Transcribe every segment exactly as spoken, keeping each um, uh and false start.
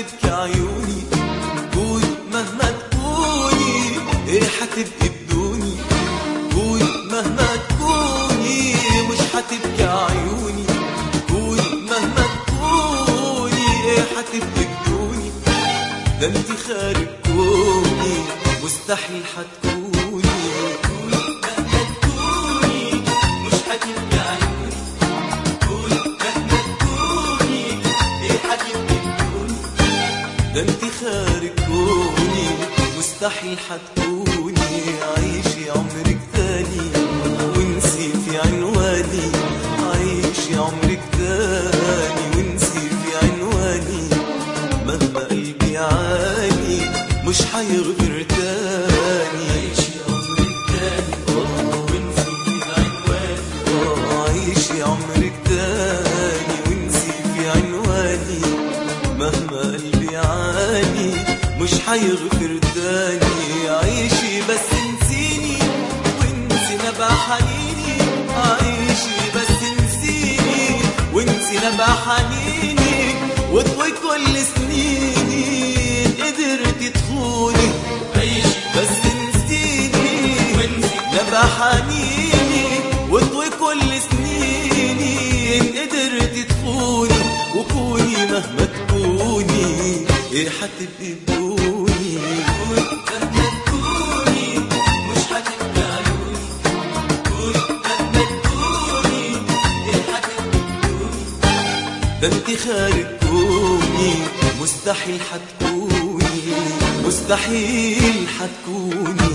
حتبكي عيوني، قولي مهما تكوني ايه حتبقي بدوني، قولي مهما تكوني مش حتبكي عيوني، قولي مهما تكوني ايه حتبقي بدوني، ده انتي خارج كوني مستحيل حتكوني. قولي مهما تكوني مش حتبكي عيوني، قولي مهما تكوني ايه حتبقي بدوني، ده انتي خارج كوني مستحيل حتكوني. عيشي عمرك تاني وانسي في عنواني، عيشي عمرك تاني وانسي في عنواني، مهما قلبي يعاني مش حيغفر تاني. عيشي عمرك تاني وانسي في عنواني، عيشي عمرك تاني وانسي في عنواني، مهما قلبي يعاني مش حيغفر تاني. عيشي بس انسيني وانسي نبع حنيني، عيشي بس انسيني وانسي نبع حنيني، واطوي كل سنيني قدرتي تخوني. عيشي بس انسيني وانسي نبع حنيني، واطوي كل سنيني قدرتي تخوني، وكوني مهما تكوني ايه حتبقي بدوني. مهما تكوني مش حتبقي عيوني، قولي مهما تكوني ايه حتبقي بدوني، ده انتي خارج كوني مستحيل حتكوني، مستحيل حتكوني.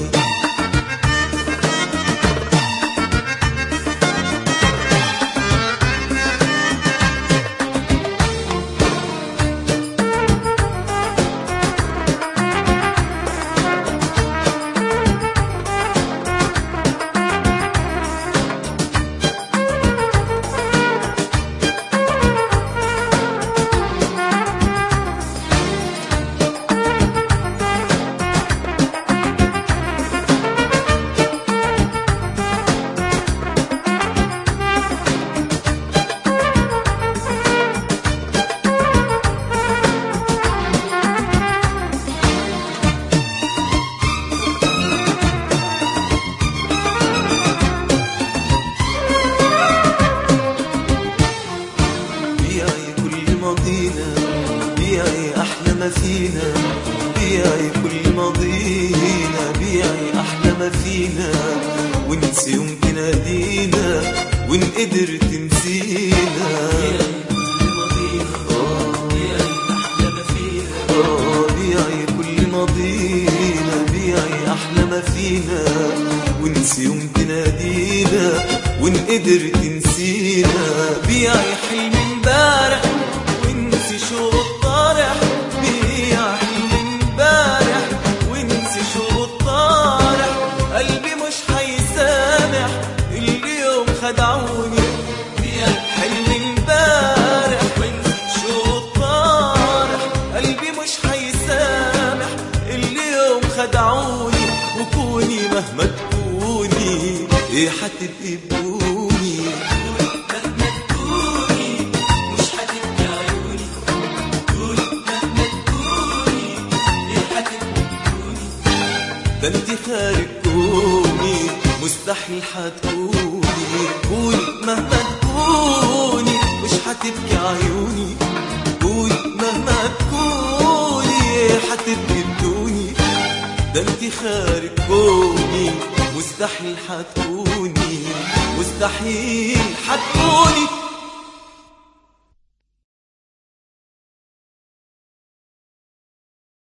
بيعي أحلى ما فينا، بيعي كل ماضينا، بيعي أحلى ما فينا، وانسي يوم تنادينا وان قدرت تنسينا. بيعي كل ماضينا، بيعي أحلى ما فينا، بيعي كل ماضينا، بيعي أحلى ما فينا، وانسي يوم تنادينا وان قدرت تنسينا. بيعي حلم امبارح وانسي شوق الطارح، بيعي حلم امبارح وانسي شوق الطارح، قلبي مش حيسامح اللي يوم خدعوني. بيعي حلم امبارح وانسي شوق الطارح، قلبي مش حيسامح اللي يوم خدعوني، وكوني مهما تكوني ايه حتبقي بدوني. مهما تكوني مش حتبقي عيوني، قولي مهما تكوني ايه حتبقي بدوني، ده انتي خارج كوني مستحيل حتكوني. قولي مهما تكوني مش حتبكي عيوني، قولي مهما تكوني ايه حتبقي بدوني، ده انتي خارج كوني مستحيل حتكوني، مستحيل حتكوني.